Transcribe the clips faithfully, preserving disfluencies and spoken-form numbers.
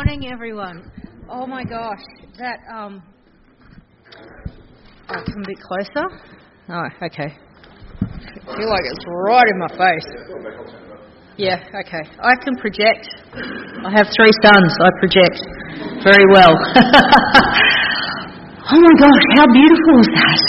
morning, everyone. Oh my gosh, that, um, oh, come a bit closer. Oh, okay. I feel like it's right in my face. Yeah, okay. I can project. I have three sons. I project very well. Oh my gosh, how beautiful is that?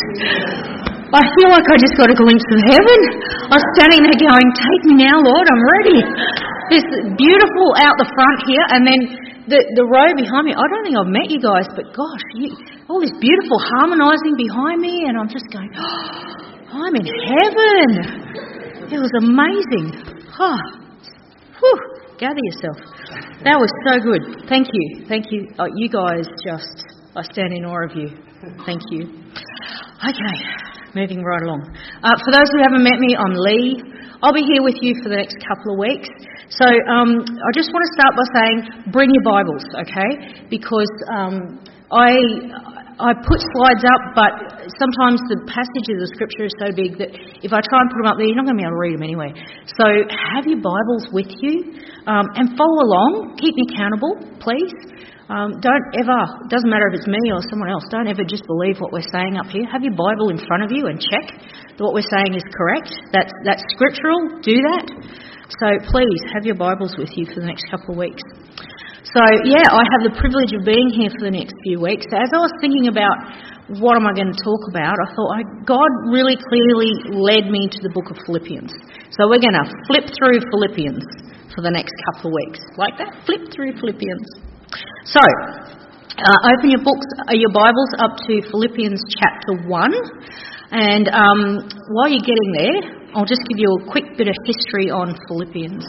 I feel like I just got a glimpse of heaven. I was standing there going, take me now, Lord, I'm ready. It's beautiful out the front here, and then the the row behind me. I don't think I've met you guys, but gosh, you, all this beautiful harmonising behind me, and I'm just going, oh, I'm in heaven. It was amazing. Oh, whew, gather yourself. That was so good. Thank you. Thank you. Oh, you guys just, I stand in awe of you. Thank you. Okay, moving right along. Uh, for those who haven't met me, I'm Lee. I'll be here with you for the next couple of weeks. So um, I just want to start by saying, bring your Bibles, okay? Because um, I I put slides up, but sometimes the passages of Scripture is so big that if I try and put them up there, you're not going to be able to read them anyway. So have your Bibles with you um, and follow along. Keep me accountable, please. Um, don't ever, it doesn't matter if it's me or someone else, don't ever just believe what we're saying up here. Have your Bible in front of you and check that what we're saying is correct. That's, that's scriptural. Do that. So please have your Bibles with you for the next couple of weeks. So yeah, I have the privilege of being here for the next few weeks. So as I was thinking about what am I going to talk about, I thought I, God really clearly led me to the book of Philippians. So we're going to flip through Philippians for the next couple of weeks. Like that? Flip through Philippians. So, uh, open your books, uh, your Bibles up to Philippians chapter one. And um, while you're getting there, I'll just give you a quick bit of history on Philippians,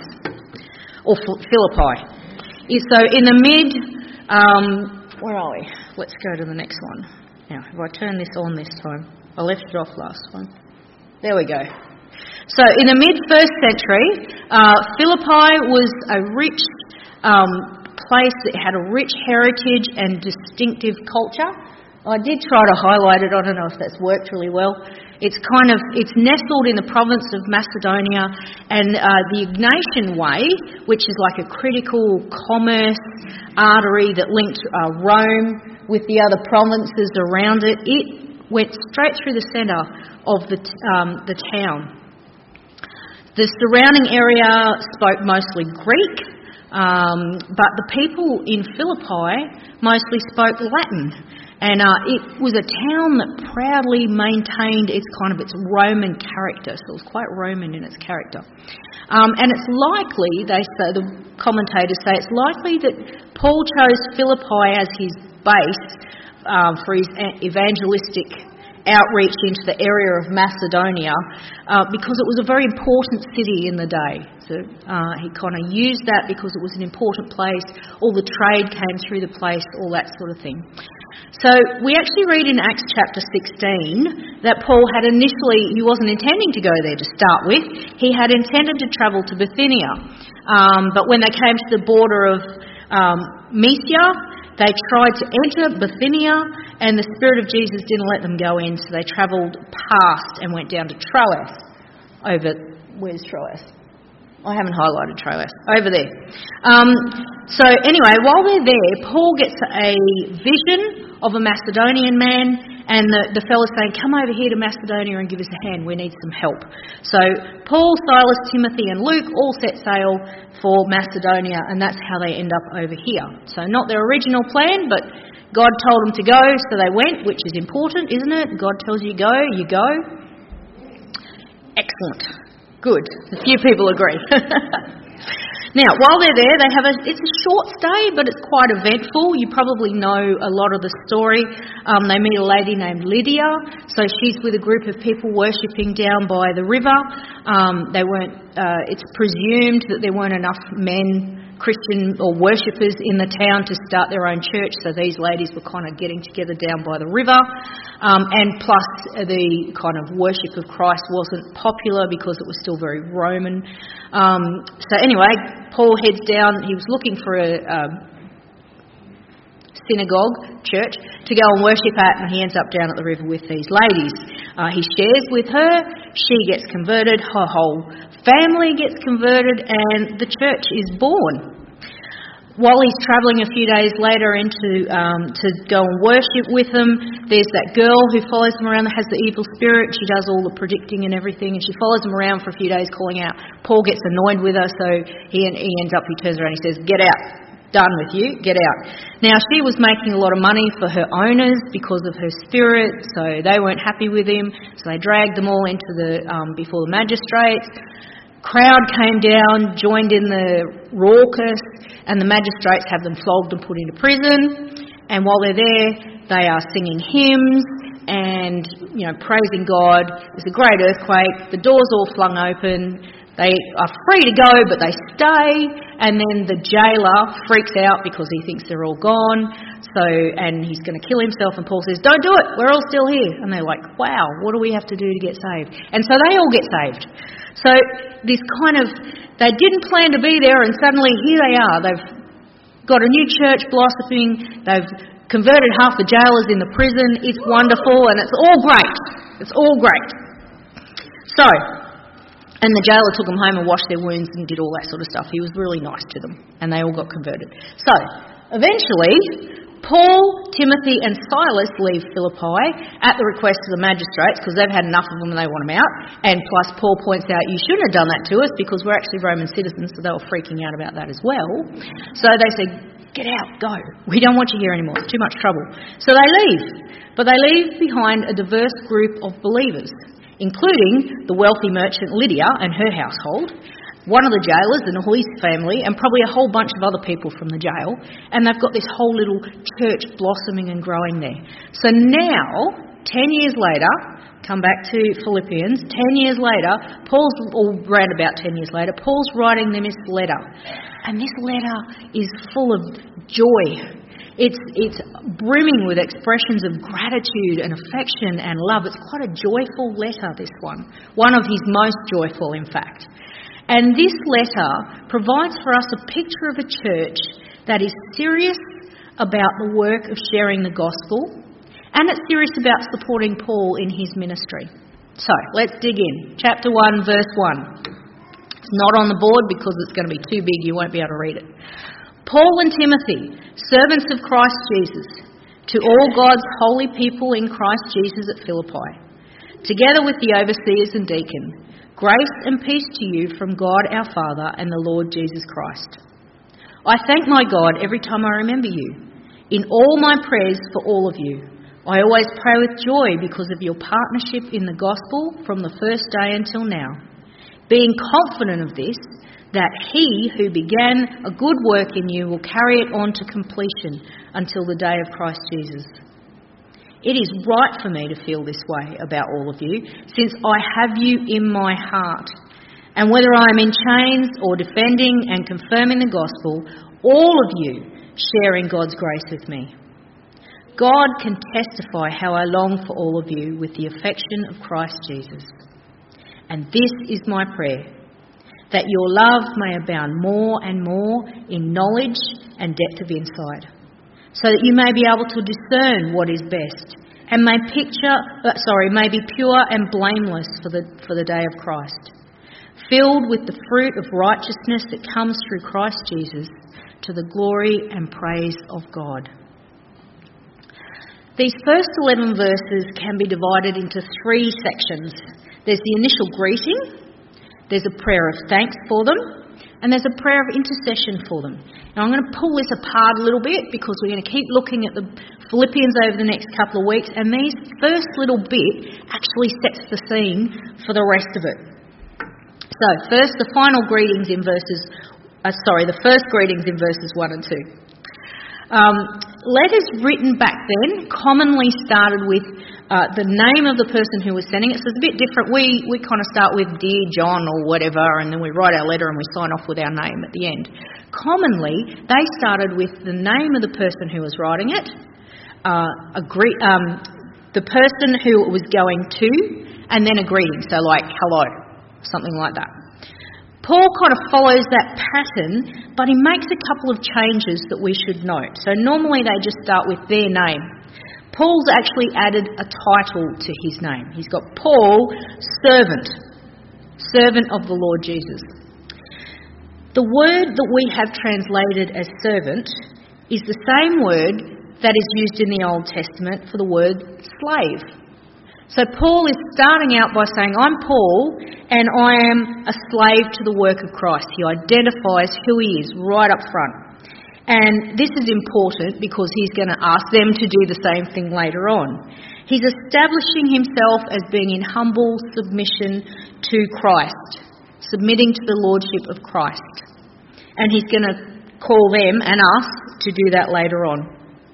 or Philippi. So in the mid, um, where are we? Let's go to the next one. Now, if I turn this on this time, I left it off last one. There we go. So in the mid-first century, uh, Philippi was a rich um, place that had a rich heritage and distinctive culture. I did try to highlight it. I don't know if that's worked really well. It's kind of, it's nestled in the province of Macedonia, and uh, the Egnatian Way, which is like a critical commerce artery that linked uh, Rome with the other provinces around it, it went straight through the centre of the um, the town. The surrounding area spoke mostly Greek, um, but the people in Philippi mostly spoke Latin. And uh, it was a town that proudly maintained its kind of its Roman character, so it was quite Roman in its character. Um, and it's likely, they say, the commentators say, it's likely that Paul chose Philippi as his base um, for his evangelistic outreach into the area of Macedonia uh, because it was a very important city in the day. So uh, he kind of used that because it was an important place. All the trade came through the place, all that sort of thing. So we actually read in Acts chapter sixteen that Paul had initially, he wasn't intending to go there to start with. He had intended to travel to Bithynia. Um, but when they came to the border of um, Mysia, they tried to enter Bithynia, and the Spirit of Jesus didn't let them go in, so they travelled past and went down to Troas. Over, where's Troas? I haven't highlighted Troas. Over there. Um, so anyway, while they're there, Paul gets a vision of a Macedonian man, and the, the fella's saying, come over here to Macedonia and give us a hand, we need some help. So Paul, Silas, Timothy and Luke all set sail for Macedonia, and that's how they end up over here. So not their original plan, but God told them to go, so they went, which is important, isn't it? God tells you go, you go. Excellent. Good. A few people agree. Now, while they're there, they have a, it's a short stay, but it's quite eventful. You probably know a lot of the story. Um, they meet a lady named Lydia. So she's with a group of people worshipping down by the river. Um, they weren't. Uh, it's presumed that there weren't enough men, Christian or worshippers in the town to start their own church, so these ladies were kind of getting together down by the river. Um, and plus the kind of worship of Christ wasn't popular because it was still very Roman. Um, so anyway, Paul heads down. He was looking for a um, synagogue, church, to go and worship at, and he ends up down at the river with these ladies. Uh, he shares with her. She gets converted. Her whole family gets converted, and the church is born. while he's travelling a few days later into um, to go and worship with them, there's that girl who follows him around that has the evil spirit. She does all the predicting and everything, and she follows him around for a few days calling out. Paul gets annoyed with her, so he, he ends up, he turns around and he says, "Get out. Done with you. Get out." Now, she was making a lot of money for her owners because of her spirit, so they weren't happy with him, so they dragged them all into the um, before the magistrates. Crowd came down, joined in the raucous, and the magistrates have them flogged and put into prison. And while they're there, they are singing hymns and, you know, praising God. There's a great earthquake. The doors all flung open. They are free to go, but they stay. And then the jailer freaks out because he thinks they're all gone. So, and he's going to kill himself. And Paul says, "Don't do it. We're all still here." And they're like, "Wow, what do we have to do to get saved?" And so they all get saved. So this kind of, they didn't plan to be there, and suddenly here they are. They've got a new church blossoming. They've converted half the jailers in the prison. It's wonderful, and it's all great. It's all great. So, and the jailer took them home and washed their wounds and did all that sort of stuff. He was really nice to them, and they all got converted. So, eventually, Paul, Timothy and Silas leave Philippi at the request of the magistrates because they've had enough of them and they want them out. And plus Paul points out, "You shouldn't have done that to us because we're actually Roman citizens," so they were freaking out about that as well. So they said, "Get out, go. We don't want you here anymore. It's too much trouble." So they leave. But they leave behind a diverse group of believers, including the wealthy merchant Lydia and her household, one of the jailers and all his family, and probably a whole bunch of other people from the jail. And they've got this whole little church blossoming and growing there. So now, ten years later, come back to Philippians, ten years later, Paul's, or around about ten years later, Paul's writing them this letter. And this letter is full of joy. It's, it's brimming with expressions of gratitude and affection and love. It's quite a joyful letter, this one. One of his most joyful, in fact. And this letter provides for us a picture of a church that is serious about the work of sharing the gospel, and it's serious about supporting Paul in his ministry. So, let's dig in. Chapter one, verse one. It's not on the board because it's going to be too big, you won't be able to read it. "Paul and Timothy, servants of Christ Jesus, to all God's holy people in Christ Jesus at Philippi, together with the overseers and deacon, grace and peace to you from God our Father and the Lord Jesus Christ. I thank my God every time I remember you. In all my prayers for all of you, I always pray with joy because of your partnership in the gospel from the first day until now, being confident of this, that he who began a good work in you will carry it on to completion until the day of Christ Jesus. It is right for me to feel this way about all of you, since I have you in my heart. And whether I am in chains or defending and confirming the gospel, all of you share in God's grace with me. God can testify how I long for all of you with the affection of Christ Jesus. And this is my prayer, that your love may abound more and more in knowledge and depth of insight, so that you may be able to discern what is best, and may picture, uh, sorry, may be pure and blameless for the for the day of Christ, filled with the fruit of righteousness that comes through Christ Jesus, to the glory and praise of God. These first eleven verses can be divided into three sections. There's the initial greeting, there's a prayer of thanks for them, and there's a prayer of intercession for them. Now I'm going to pull this apart a little bit because we're going to keep looking at the Philippians over the next couple of weeks, and this first little bit actually sets the scene for the rest of it. So first, the final greetings in verses, uh, sorry, the first greetings in verses one and two. Um, letters written back then commonly started with uh, the name of the person who was sending it. So it's a bit different. We we kind of start with Dear John or whatever, and then we write our letter and we sign off with our name at the end. Commonly, they started with the name of the person who was writing it, uh, a gre- um, the person who it was going to, and then a greeting. So like, hello, something like that. Paul kind of follows that pattern, but he makes a couple of changes that we should note. So normally they just start with their name. Paul's actually added a title to his name. He's got Paul, servant, servant of the Lord Jesus. The word that we have translated as servant is the same word that is used in the Old Testament for the word slave. So Paul is starting out by saying, I'm Paul and I am a slave to the work of Christ. He identifies who he is right up front. And this is important because he's going to ask them to do the same thing later on. He's establishing himself as being in humble submission to Christ, submitting to the lordship of Christ. And he's going to call them and us to do that later on.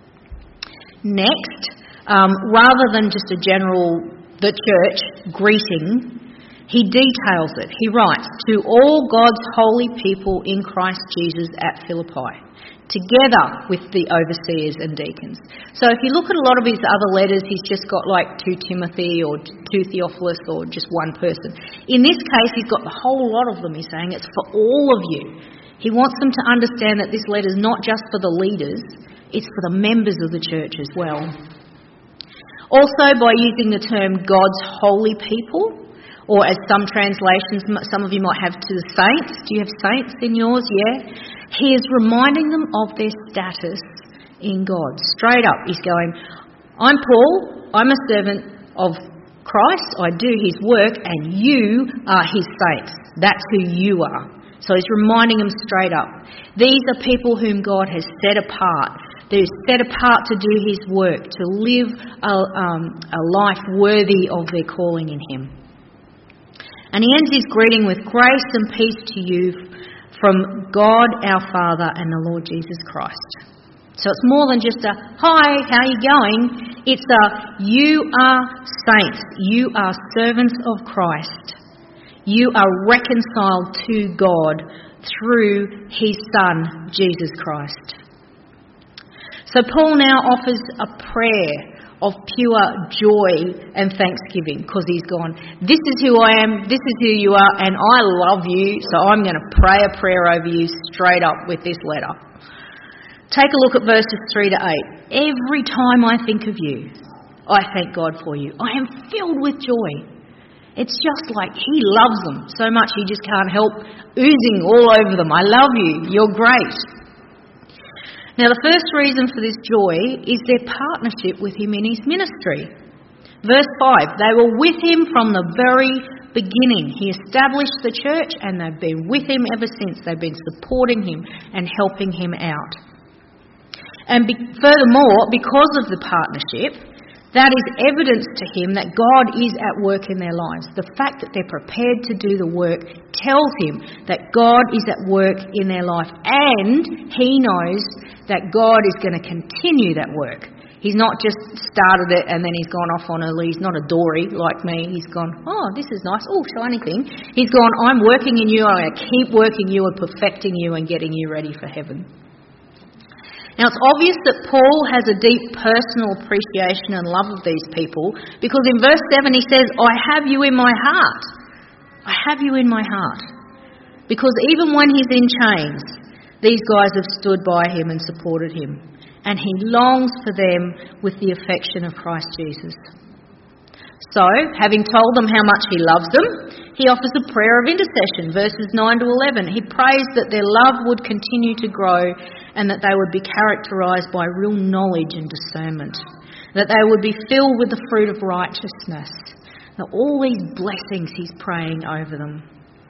Next, um, rather than just a general, the church, greeting, he details it. He writes, to all God's holy people in Christ Jesus at Philippi, together with the overseers and deacons. So if you look at a lot of his other letters, he's just got like to Timothy or to Theophilus or just one person. In this case, he's got the whole lot of them. He's saying it's for all of you. He wants them to understand that this letter is not just for the leaders, it's for the members of the church as well. Also, by using the term God's holy people, or as some translations, some of you might have to the saints. Do you have saints in yours? Yeah. He is reminding them of their status in God. Straight up, he's going, I'm Paul, I'm a servant of Christ, I do his work, and you are his saints. That's who you are. So he's reminding them straight up. These are people whom God has set apart. They're set apart to do his work, to live a, um, a life worthy of their calling in him. And he ends his greeting with grace and peace to you from God our Father and the Lord Jesus Christ. So it's more than just a, hi, how are you going? It's a, you are saints. You are servants of Christ. You are reconciled to God through his Son, Jesus Christ. So Paul now offers a prayer of pure joy and thanksgiving because he's gone, this is who I am, this is who you are, and I love you, so I'm going to pray a prayer over you straight up with this letter. Take a look at verses three to eight. Every time I think of you, I thank God for you. I am filled with joy. It's just like he loves them so much he just can't help oozing all over them. I love you. You're great. Now, the first reason for this joy is their partnership with him in his ministry. Verse five, they were with him from the very beginning. He established the church and they've been with him ever since. They've been supporting him and helping him out. And be- furthermore, because of the partnership, that is evidence to him that God is at work in their lives. The fact that they're prepared to do the work tells him that God is at work in their life, and he knows that God is going to continue that work. He's not just started it and then he's gone off on a lead. He's not a dory like me. He's gone, oh, this is nice. Oh, shiny thing. He's gone, I'm working in you. I'm going to keep working you and perfecting you and getting you ready for heaven. Now, it's obvious that Paul has a deep personal appreciation and love of these people because in verse seven he says, I have you in my heart. I have you in my heart. Because even when he's in chains, these guys have stood by him and supported him. And he longs for them with the affection of Christ Jesus. So, having told them how much he loves them, he offers a prayer of intercession, verses nine to eleven. He prays that their love would continue to grow and that they would be characterised by real knowledge and discernment, that they would be filled with the fruit of righteousness. Now, all these blessings he's praying over them.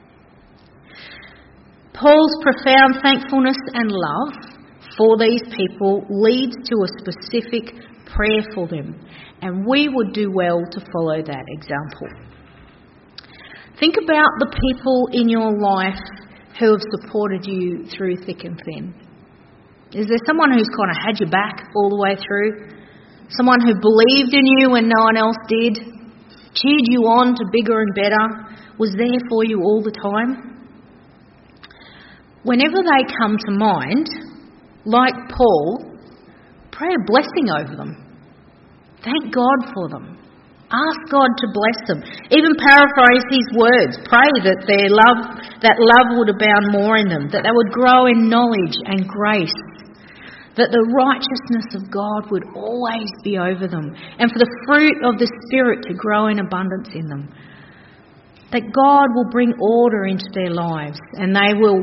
Paul's profound thankfulness and love for these people leads to a specific prayer for them, and we would do well to follow that example. Think about the people in your life who have supported you through thick and thin. Is there someone who's kind of had your back all the way through? Someone who believed in you when no one else did? Cheered you on to bigger and better? Was there for you all the time? Whenever they come to mind, like Paul, pray a blessing over them. Thank God for them. Ask God to bless them. Even paraphrase his words. Pray that their love, that love would abound more in them, that they would grow in knowledge and grace, that the righteousness of God would always be over them, and for the fruit of the Spirit to grow in abundance in them. That God will bring order into their lives and they will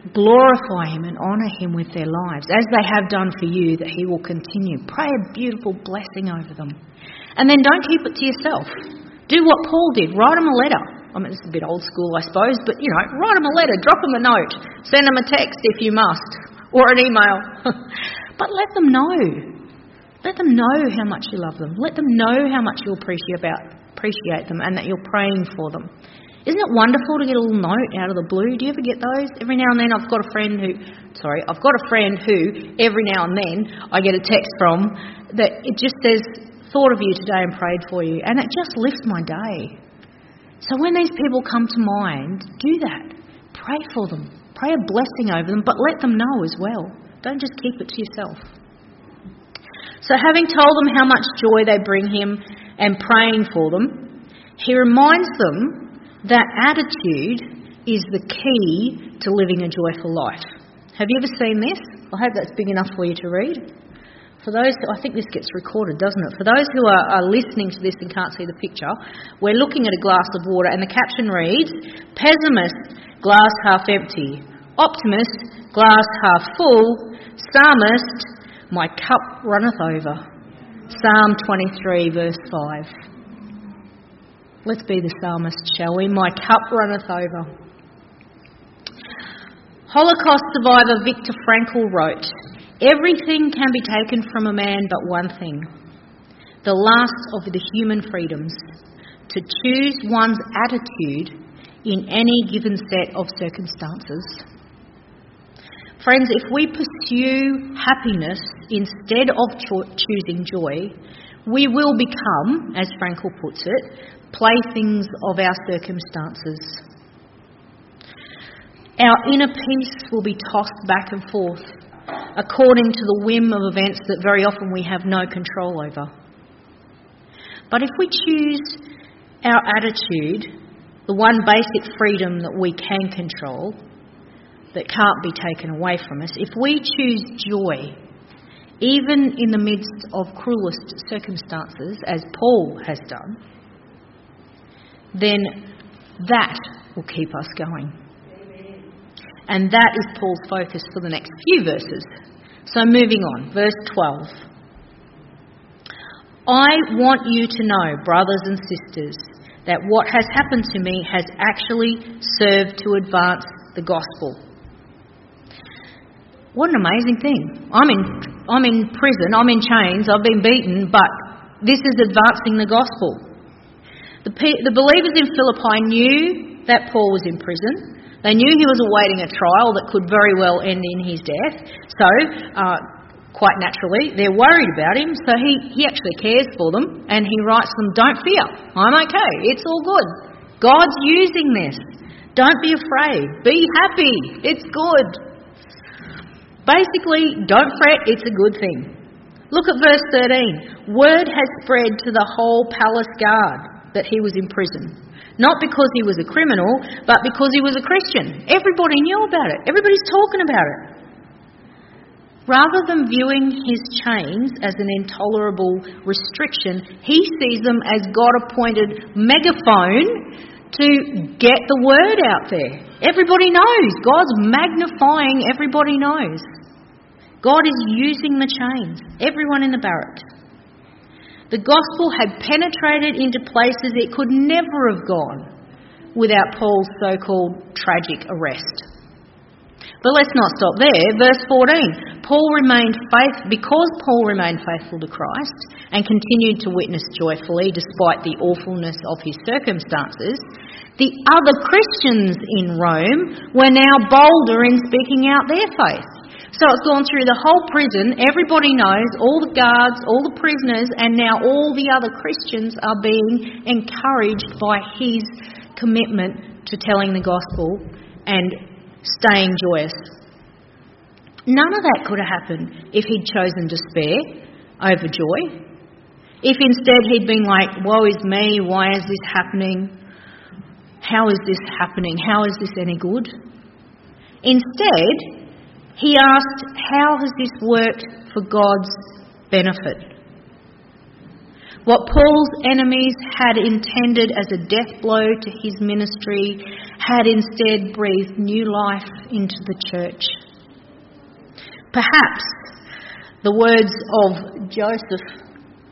glorify him and honour him with their lives, as they have done for you, that he will continue. Pray a beautiful blessing over them. And then don't keep it to yourself. Do what Paul did. Write them a letter. I mean, it's a bit old school, I suppose, but, you know, write them a letter, drop them a note, send them a text if you must, or an email. But let them know. Let them know how much you love them. Let them know how much you appreciate about appreciate them and that you're praying for them. Isn't it wonderful to get a little note out of the blue? Do you ever get those? Every now and then I've got a friend who, sorry, I've got a friend who every now and then I get a text from that it just says, thought of you today and prayed for you. And it just lifts my day. So when these people come to mind, do that. Pray for them. Pray a blessing over them, but let them know as well. Don't just keep it to yourself. So having told them how much joy they bring him and praying for them, he reminds them that attitude is the key to living a joyful life. Have you ever seen this? I hope that's big enough for you to read. For those, I think this gets recorded, doesn't it? For those who are, are listening to this and can't see the picture, we're looking at a glass of water and the caption reads, pessimist, glass half empty. Optimist, glass half full. Psalmist, my cup runneth over. Psalm twenty-three, verse five. Let's be the psalmist, shall we? My cup runneth over. Holocaust survivor Viktor Frankl wrote, everything can be taken from a man but one thing, the last of the human freedoms, to choose one's attitude in any given set of circumstances. Friends, if we pursue happiness instead of cho- choosing joy, we will become, as Frankl puts it, playthings of our circumstances. Our inner peace will be tossed back and forth according to the whim of events that very often we have no control over. But if we choose our attitude, the one basic freedom that we can control, that can't be taken away from us, if we choose joy, even in the midst of cruelest circumstances, as Paul has done, then that will keep us going. And that is Paul's focus for the next few verses. So moving on, verse twelve. I want you to know, brothers and sisters, that what has happened to me has actually served to advance the gospel. What an amazing thing. I'm in, I'm in prison, I'm in chains, I've been beaten, but this is advancing the gospel. The, the believers in Philippi knew that Paul was in prison. They knew he was awaiting a trial that could very well end in his death. So, uh, quite naturally, they're worried about him. So he, he actually cares for them and he writes them, don't fear, I'm okay, it's all good. God's using this. Don't be afraid. Be happy. It's good. Basically, don't fret, it's a good thing. Look at verse thirteen. Word has spread to the whole palace guard that he was in prison. Not because he was a criminal, but because he was a Christian. Everybody knew about it. Everybody's talking about it. Rather than viewing his chains as an intolerable restriction, he sees them as God-appointed megaphone to get the word out there. Everybody knows. God's magnifying, everybody knows. God is using the chains. Everyone in the barracks. The gospel had penetrated into places it could never have gone without Paul's so-called tragic arrest. But let's not stop there. Verse fourteen. Paul remained faith because Paul remained faithful to Christ and continued to witness joyfully despite the awfulness of his circumstances. The other Christians in Rome were now bolder in speaking out their faith. So it's gone through the whole prison, everybody knows, all the guards, all the prisoners, and now all the other Christians are being encouraged by his commitment to telling the gospel and staying joyous. None of that could have happened if he'd chosen despair over joy. If instead he'd been like, woe is me, why is this happening? How is this happening? How is this any good? Instead, he asked, how has this worked for God's benefit? What Paul's enemies had intended as a death blow to his ministry had instead breathed new life into the church. Perhaps the words of Joseph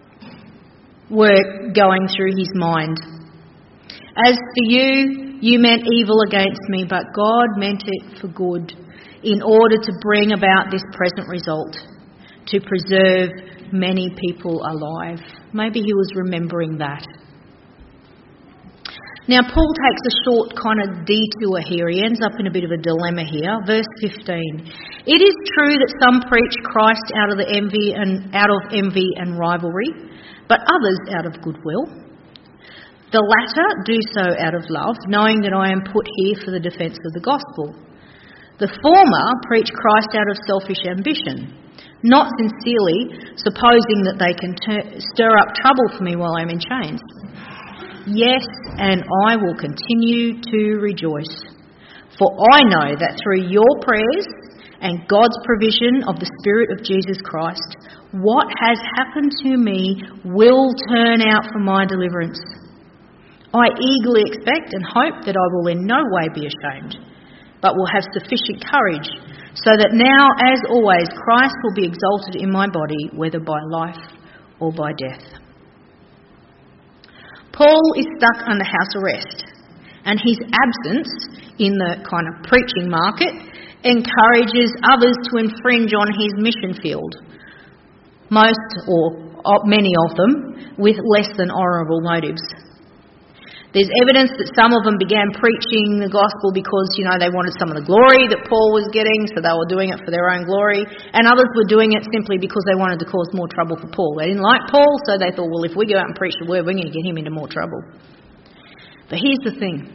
were going through his mind. As for you, you meant evil against me, but God meant it for good, in order to bring about this present result, to preserve many people alive. Maybe he was remembering that. Now, Paul takes a short kind of detour here. He ends up in a bit of a dilemma here. Verse fifteen. It is true that some preach Christ out of the envy and out of envy and rivalry, but others out of goodwill. The latter do so out of love, knowing that I am put here for the defence of the gospel. The former preach Christ out of selfish ambition, not sincerely, supposing that they can ter- stir up trouble for me while I'm in chains. Yes, and I will continue to rejoice, for I know that through your prayers and God's provision of the Spirit of Jesus Christ, what has happened to me will turn out for my deliverance. I eagerly expect and hope that I will in no way be ashamed, but will have sufficient courage, so that now, as always, Christ will be exalted in my body, whether by life or by death. Paul is stuck under house arrest, and his absence in the kind of preaching market encourages others to infringe on his mission field, most or many of them with less than honourable motives. There's evidence that some of them began preaching the gospel because, you know, they wanted some of the glory that Paul was getting, so they were doing it for their own glory. And others were doing it simply because they wanted to cause more trouble for Paul. They didn't like Paul, so they thought, well, if we go out and preach the word, we're going to get him into more trouble. But here's the thing.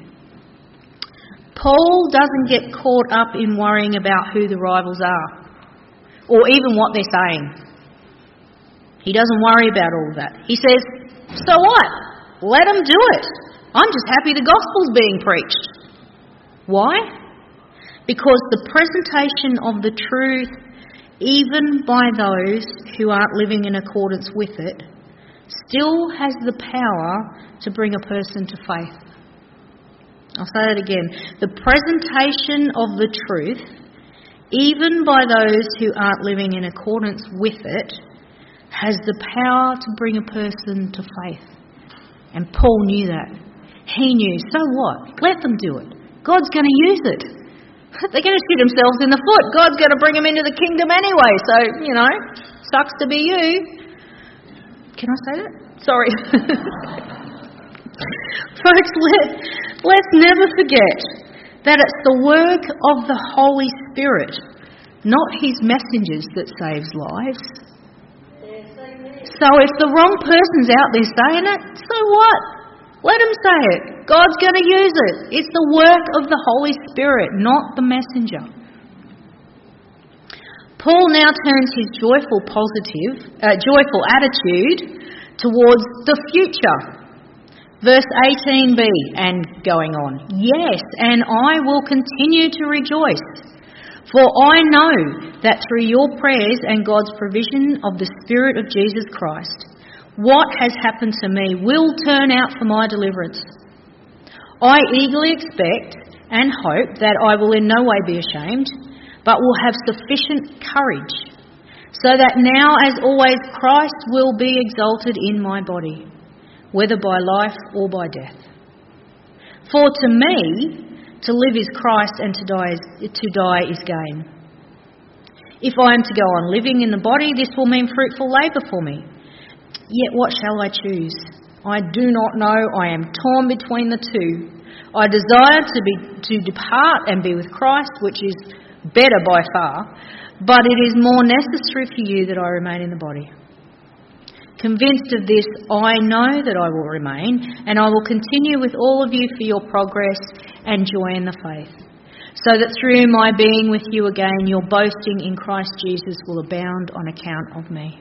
Paul doesn't get caught up in worrying about who the rivals are, or even what they're saying. He doesn't worry about all of that. He says, so what? Let them do it. I'm just happy the gospel's being preached. Why? Because the presentation of the truth, even by those who aren't living in accordance with it, still has the power to bring a person to faith. I'll say that again. The presentation of the truth, even by those who aren't living in accordance with it, has the power to bring a person to faith. And Paul knew that. He knew, so what? Let them do it. God's going to use it. They're going to shoot themselves in the foot. God's going to bring them into the kingdom anyway. So, you know, sucks to be you. Can I say that? Sorry. Folks, let, let's never forget that it's the work of the Holy Spirit, not his messengers, that saves lives. So if the wrong person's out there saying it, so what? Let him say it. God's going to use it. It's the work of the Holy Spirit, not the messenger. Paul now turns his joyful positive, uh, joyful attitude towards the future. Verse eighteen b and going on. Yes, and I will continue to rejoice, for I know that through your prayers and God's provision of the Spirit of Jesus Christ, what has happened to me will turn out for my deliverance. I eagerly expect and hope that I will in no way be ashamed, but will have sufficient courage, so that now, as always, Christ will be exalted in my body, whether by life or by death. For to me, to live is Christ, and to die is, to die is gain. If I am to go on living in the body, this will mean fruitful labour for me. Yet what shall I choose? I do not know. I am torn between the two. I desire to be to depart and be with Christ, which is better by far, but it is more necessary for you that I remain in the body. Convinced of this, I know that I will remain, and I will continue with all of you for your progress and joy in the faith, so that through my being with you again, your boasting in Christ Jesus will abound on account of me.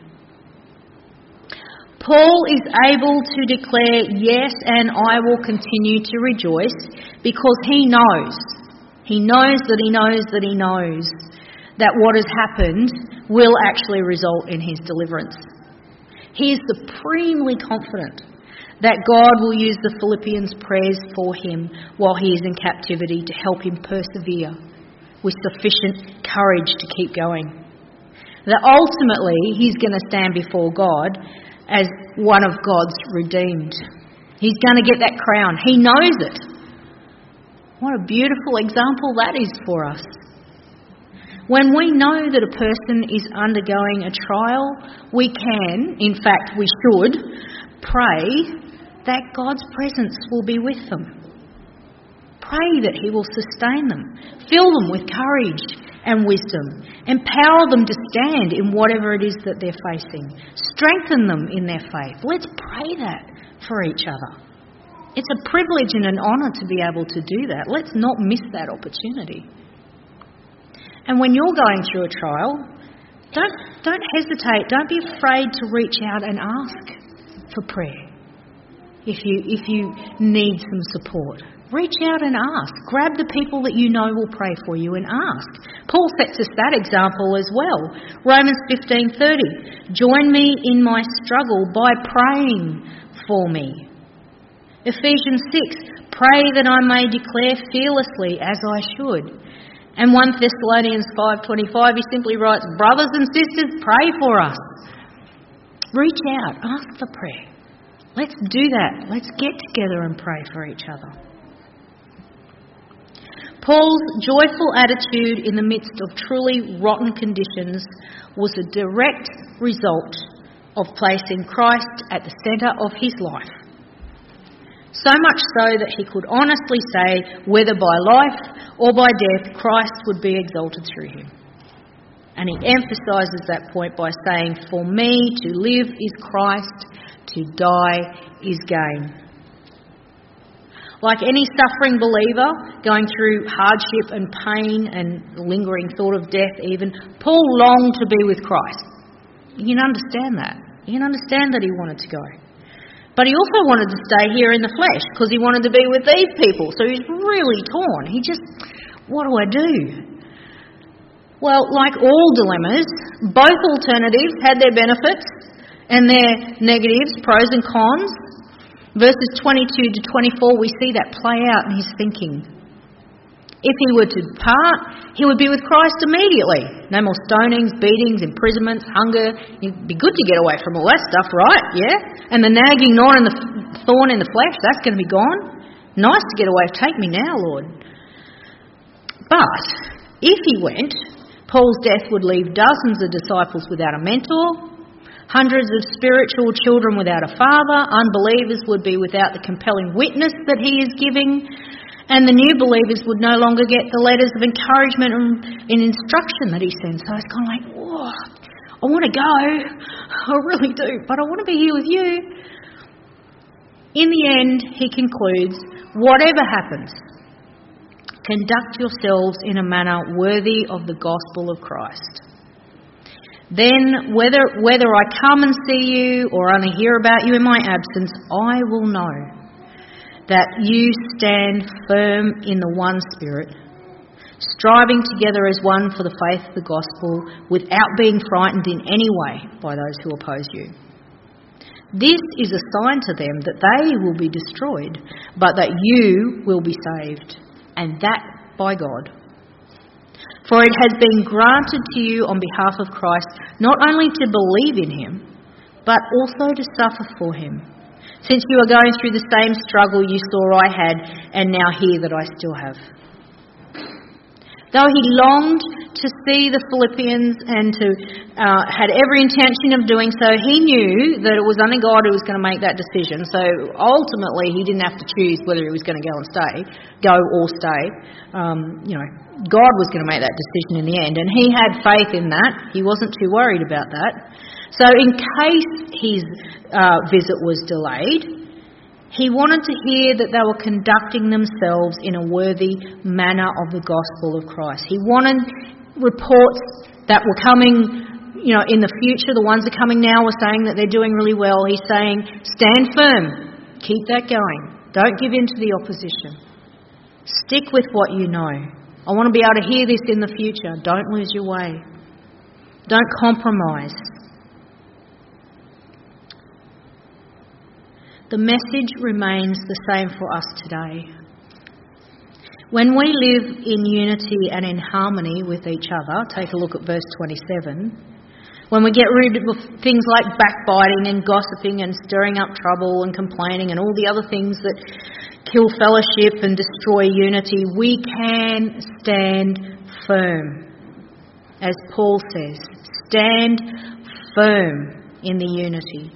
Paul is able to declare, yes, and I will continue to rejoice, because he knows, he knows that he knows that he knows that what has happened will actually result in his deliverance. He is supremely confident that God will use the Philippians' prayers for him while he is in captivity to help him persevere with sufficient courage to keep going. That ultimately he's going to stand before God as one of God's redeemed. He's going to get that crown. He knows it. What a beautiful example that is for us. When we know that a person is undergoing a trial, we can, in fact we should, pray that God's presence will be with them. Pray that he will sustain them, fill them with courage and wisdom, empower them to stand in whatever it is that they're facing, strengthen them in their faith. Let's pray that for each other. It's a privilege and an honour to be able to do that. Let's not miss that opportunity. And when you're going through a trial, don't, don't hesitate, don't be afraid to reach out and ask for prayer. If you, if you need some support, reach out and ask. Grab the people that you know will pray for you and ask. Paul sets us that example as well. Romans fifteen thirty. Join me in my struggle by praying for me. Ephesians six. Pray that I may declare fearlessly as I should. And First Thessalonians five twenty-five, he simply writes, brothers and sisters, pray for us. Reach out, ask for prayer. Let's do that. Let's get together and pray for each other. Paul's joyful attitude in the midst of truly rotten conditions was a direct result of placing Christ at the centre of his life. So much so that he could honestly say, whether by life or by death, Christ would be exalted through him. And he emphasises that point by saying, for me to live is Christ, to die is gain. Like any suffering believer going through hardship and pain and lingering thought of death even, Paul longed to be with Christ. You can understand that. You can understand that he wanted to go. But he also wanted to stay here in the flesh because he wanted to be with these people. So he's really torn. He just, what do I do? Well, like all dilemmas, both alternatives had their benefits and their negatives, pros and cons. Verses twenty-two to twenty-four, we see that play out in his thinking. If he were to depart, he would be with Christ immediately. No more stonings, beatings, imprisonments, hunger. It'd be good to get away from all that stuff, right? Yeah? And the nagging gnawing and the thorn in the flesh, that's going to be gone. Nice to get away. Take me now, Lord. But if he went, Paul's death would leave dozens of disciples without a mentor, hundreds of spiritual children without a father, unbelievers would be without the compelling witness that he is giving, and the new believers would no longer get the letters of encouragement and, and instruction that he sends. So it's kind of like, whoa, I want to go, I really do, but I want to be here with you. In the end, he concludes, whatever happens, conduct yourselves in a manner worthy of the gospel of Christ. Then, whether whether I come and see you or only hear about you in my absence, I will know that you stand firm in the one Spirit, striving together as one for the faith of the gospel, without being frightened in any way by those who oppose you. This is a sign to them that they will be destroyed, but that you will be saved, and that by God. For it has been granted to you on behalf of Christ not only to believe in him, but also to suffer for him, since you are going through the same struggle you saw I had and now hear that I still have. Though he longed to see the Philippians and to uh, had every intention of doing so, he knew that it was only God who was going to make that decision. So ultimately, he didn't have to choose whether he was going to go and stay, go or stay. Um, you know, God was going to make that decision in the end, and he had faith in that. He wasn't too worried about that. So in case his uh, visit was delayed, he wanted to hear that they were conducting themselves in a worthy manner of the gospel of Christ. He wanted reports that were coming, you know, in the future. The ones that are coming now were saying that they're doing really well. He's saying, stand firm, keep that going. Don't give in to the opposition. Stick with what you know. I want to be able to hear this in the future. Don't lose your way. Don't compromise. the message remains the same for us today. When we live in unity and in harmony with each other, take a look at verse twenty-seven, when we get rid of things like backbiting and gossiping and stirring up trouble and complaining and all the other things that kill fellowship and destroy unity, we can stand firm. As Paul says, stand firm in the unity.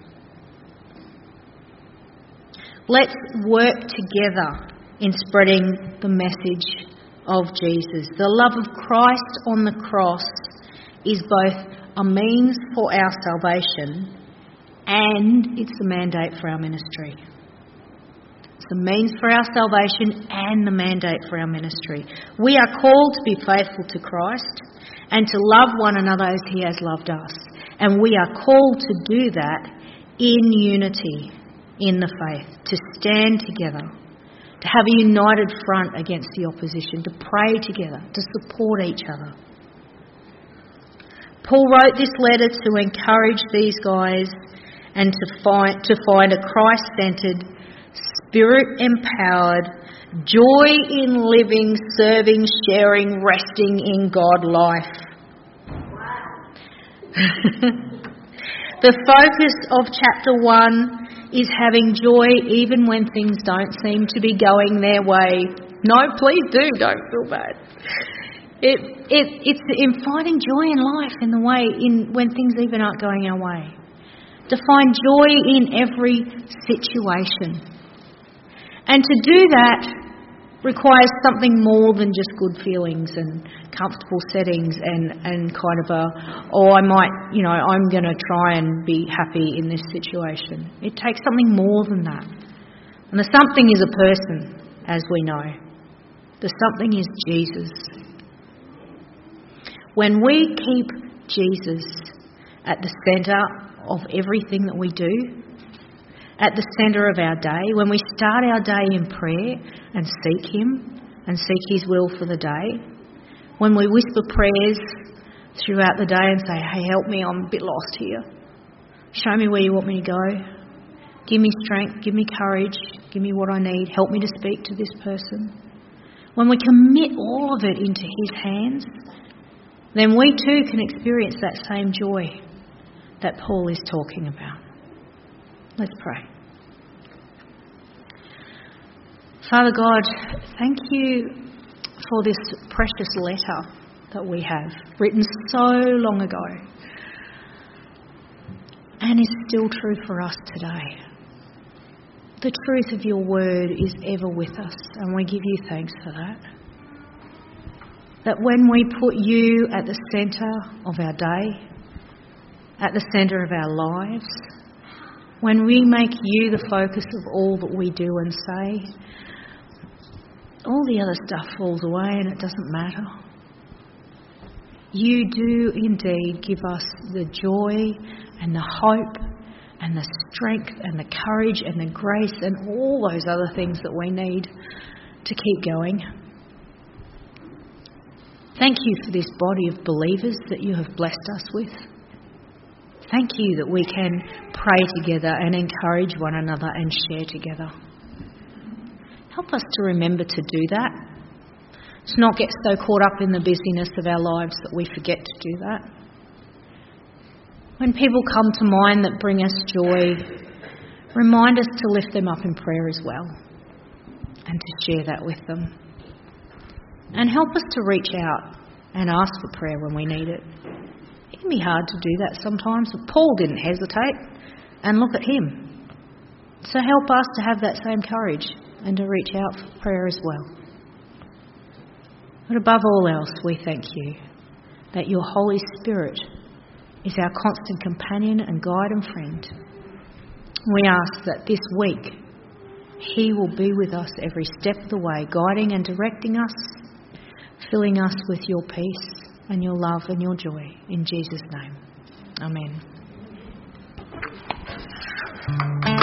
Let's work together in spreading the message of Jesus. The love of Christ on the cross is both a means for our salvation and it's a mandate for our ministry. It's the means for our salvation and the mandate for our ministry. We are called to be faithful to Christ and to love one another as He has loved us. And we are called to do that in unity in the faith, to stand together, to have a united front against the opposition, to pray together, to support each other. Paul wrote this letter to encourage these guys and to find, to find a Christ-centred, Spirit-empowered, joy in living, serving, sharing, resting in God life. The focus of chapter one is having joy even when things don't seem to be going their way. No, please do, don't feel bad. It, it, it's in finding joy in life in the way, in when things even aren't going our way. To find joy in every situation. And to do that requires something more than just good feelings and comfortable settings and, and kind of a, oh, I might, you know, I'm going to try and be happy in this situation. It takes something more than that. And the something is a person, as we know. The something is Jesus. When we keep Jesus at the centre of everything that we do, at the centre of our day, when we start our day in prayer and seek Him and seek His will for the day, when we whisper prayers throughout the day and say, hey, help me, I'm a bit lost here. Show me where you want me to go. Give me strength, give me courage, give me what I need. Help me to speak to this person. When we commit all of it into His hands, then we too can experience that same joy that Paul is talking about. Let's pray. Father God, thank you for this precious letter that we have, written so long ago, and is still true for us today. The truth of your word is ever with us, and we give you thanks for that. That when we put you at the centre of our day, at the centre of our lives, when we make you the focus of all that we do and say, all the other stuff falls away and it doesn't matter. You do indeed give us the joy and the hope and the strength and the courage and the grace and all those other things that we need to keep going. Thank you for this body of believers that you have blessed us with. Thank you that we can pray together and encourage one another and share together. Help us to remember to do that. To not get so caught up in the busyness of our lives that we forget to do that. When people come to mind that bring us joy, remind us to lift them up in prayer as well and to share that with them. And help us to reach out and ask for prayer when we need it. It can be hard to do that sometimes, but Paul didn't hesitate, and look at him. So help us to have that same courage and to reach out for prayer as well. But above all else, we thank you that your Holy Spirit is our constant companion and guide and friend. We ask that this week He will be with us every step of the way, guiding and directing us, filling us with your peace and your love and your joy. In Jesus' name. Amen.